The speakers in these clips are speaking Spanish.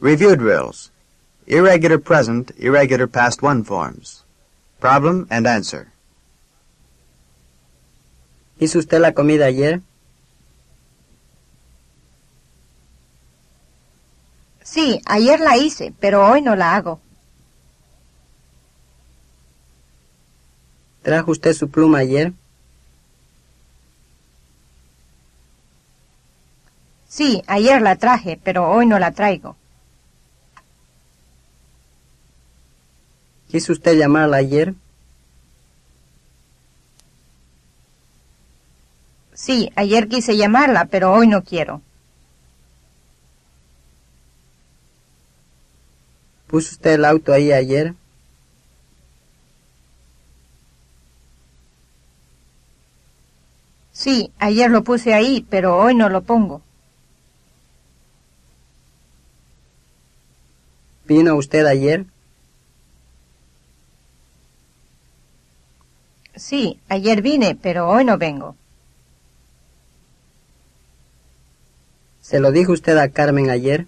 Review drills. Irregular present, irregular past one forms. Problem and answer. ¿Hizo usted la comida ayer? Sí, ayer la hice, pero hoy no la hago. ¿Trajo usted su pluma ayer? Sí, ayer la traje, pero hoy no la traigo. ¿Quiso usted llamarla ayer? Sí, ayer quise llamarla, pero hoy no quiero. ¿Puso usted el auto ahí ayer? Sí, ayer lo puse ahí, pero hoy no lo pongo. ¿Vino usted ayer? Sí, ayer vine, pero hoy no vengo. ¿Se lo dijo usted a Carmen ayer?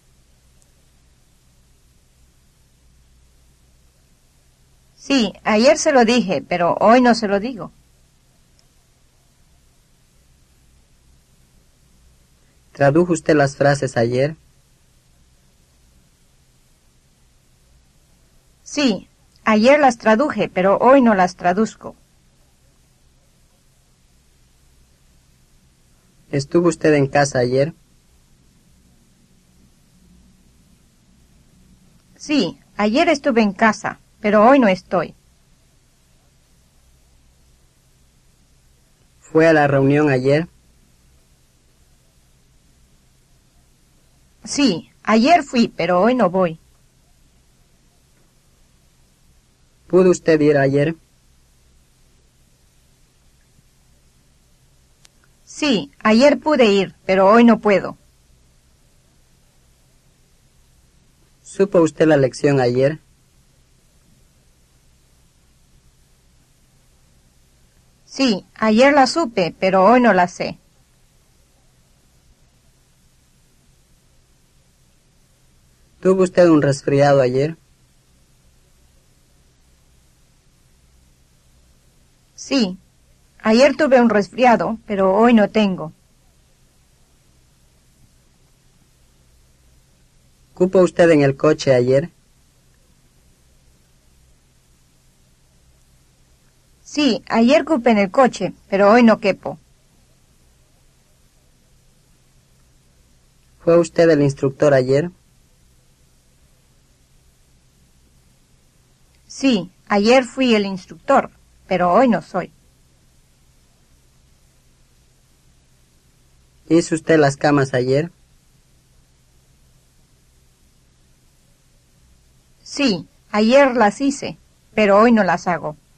Sí, ayer se lo dije, pero hoy no se lo digo. ¿Tradujo usted las frases ayer? Sí, ayer las traduje, pero hoy no las traduzco. ¿Estuvo usted en casa ayer? Sí, ayer estuve en casa, pero hoy no estoy. ¿Fue a la reunión ayer? Sí, ayer fui, pero hoy no voy. ¿Pudo usted ir ayer? Sí, ayer pude ir, pero hoy no puedo. ¿Supo usted la lección ayer? Sí, ayer la supe, pero hoy no la sé. ¿Tuvo usted un resfriado ayer? Sí, ayer tuve un resfriado, pero hoy no tengo. ¿Cupo usted en el coche ayer? Sí, ayer cupé en el coche, pero hoy no quepo. ¿Fue usted el instructor ayer? Sí, ayer fui el instructor, pero hoy no soy. ¿Hizo usted las camas ayer? Sí, ayer las hice, pero hoy no las hago.